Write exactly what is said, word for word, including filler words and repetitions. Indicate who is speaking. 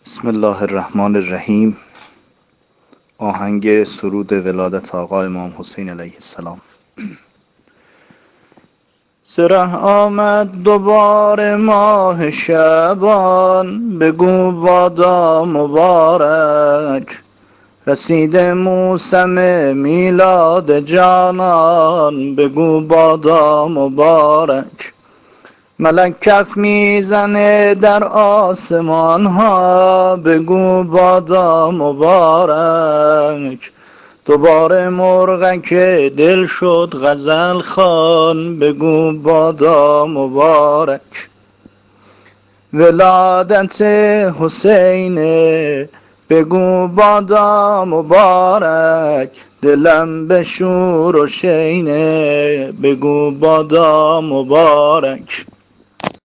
Speaker 1: بسم الله الرحمن الرحیم. آهنگ سرود ولادت آقا امام حسین علیه السلام. سره آمد دوباره ماه شعبان، بگو بادا مبارک. رسید موسم میلاد جانان، بگو بادا مبارک. ملک کف میزنه در آسمان ها، بگو بادا مبارک. دوباره مرغک دل شد غزل خوان، بگو بادا مبارک. ولادت حسین بگو بادا مبارک. دلم به شور و شینه، بگو بادا مبارک.